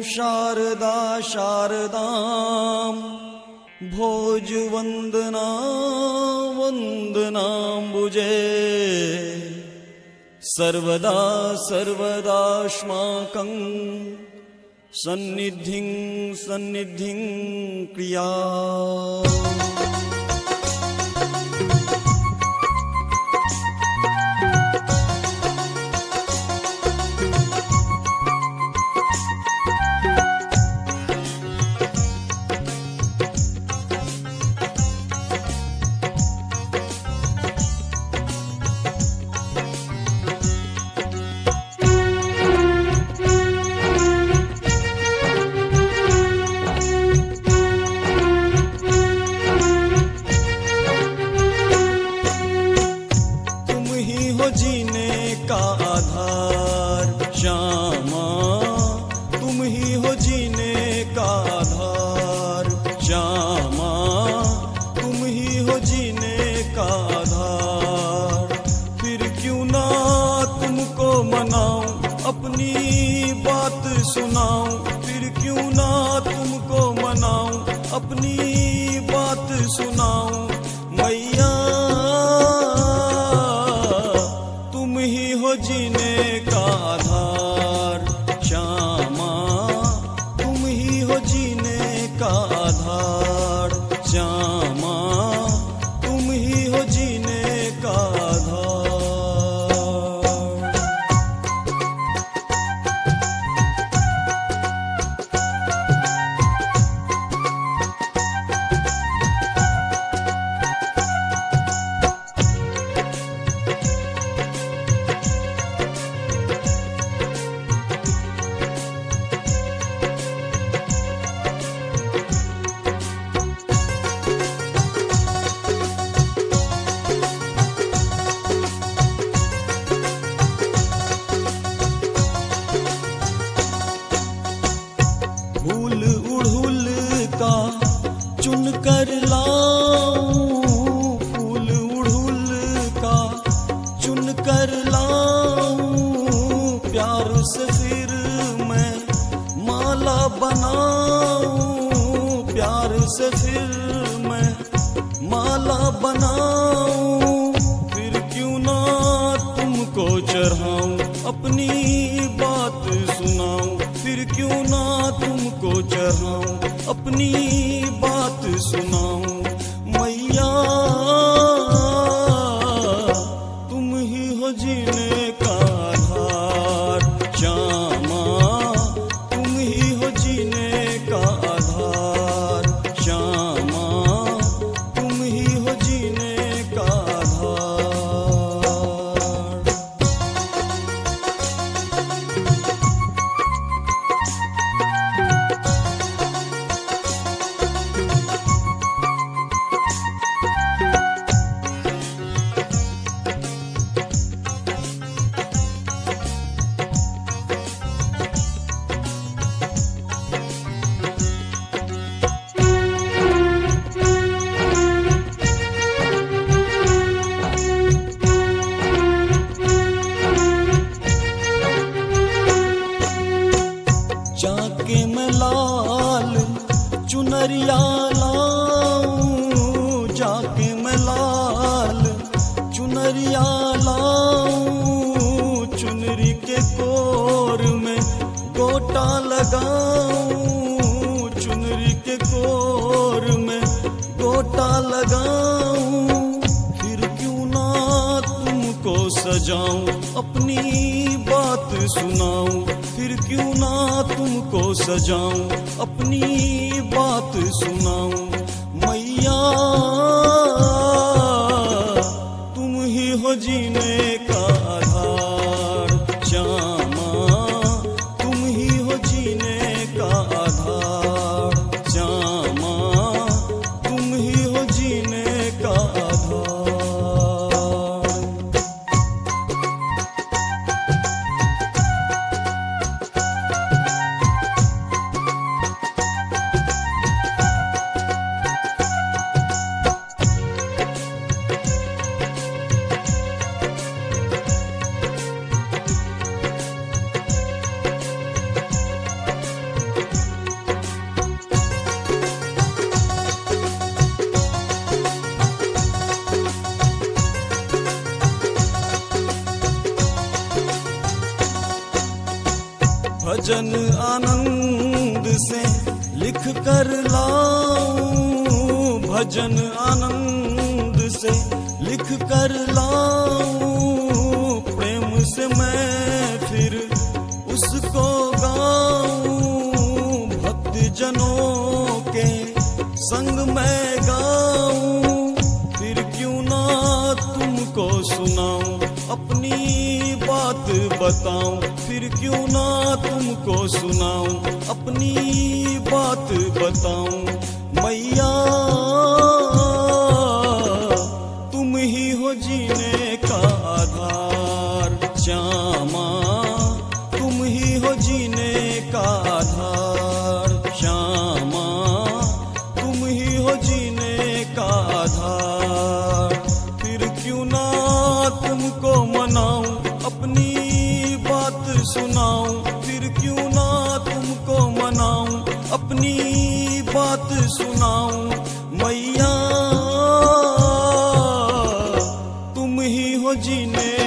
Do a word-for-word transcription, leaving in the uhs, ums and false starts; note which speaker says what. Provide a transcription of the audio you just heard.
Speaker 1: शारदा शारदाम् भोजवन्दना वन्दनाम्बुजे सर्वदा सर्वदास्माकं सन्निधिं सन्निधिं क्रिया। जीने का आधार श्यामा, तुम ही हो जीने का आधार श्यामा, तुम ही हो जीने का आधार। फिर क्यों ना तुमको मनाऊं, अपनी बात सुनाऊं, फिर क्यों ना तुमको मनाऊं, अपनी बात सुनाऊं। मैया जीने का आधार श्यामा, तुम ही हो जीने का आधार श्यामा, तुम ही हो जीने का आधार। फूल उड़हुल का चुन कर लाऊं, फूल उड़हुल का चुन कर लाऊं, प्यार से फिर मैं माला बनाऊं, प्यार से फिर मैं माला बनाऊं। फिर क्यों ना तुमको चढ़ाऊं, अपनी बात सुनाऊं, फिर क्यों ना तुमको चढ़ाऊं, अपनी बात सुनाऊं। मैया तुम ही हो जीने का आधार श्यामा, तुम ही हो जीने का आधार श्यामा, तुम ही हो जीने का आधार। जाके मैं लाल चुनरिया लाऊं, जाके मैं लाल चुनरिया लाऊं, चुनरी के कोर में गोटा लगाऊं, चुनरी के कोर में गोटा लगाऊं। फिर क्यों ना तुमको सजाऊं, अपनी बात सुनाऊं, फिर क्यों ना तुमको सजाऊं, अपनी बात सुनाऊं। मैया तुम ही हो जीने का आधार श्यामा, तुम ही हो जीने का आधार श्यामा, तुम ही हो जीने का आधार। भजन आनंद से लिख कर लाऊं, भजन आनंद से लिख कर लाऊं, प्रेम से मैं फिर उसको गाऊं, भक्त जनों के संग मैं गाऊं, फिर क्यों ना तुमको सुनाऊं, अपनी बात बताऊं, फिर क्यों ना तुमको सुनाऊं, अपनी बात बताऊं। मैया तुम ही हो जीने का आधार, श्यामा तुम ही हो जीने का आधार, श्यामा तुम ही हो जीने का आधार। फिर क्यों ना तुमको मनाऊं, अपनी बात सुनाऊं, फिर क्यों ना तुमको मनाऊं, अपनी बात सुनाऊं। मैया तुम ही हो जीने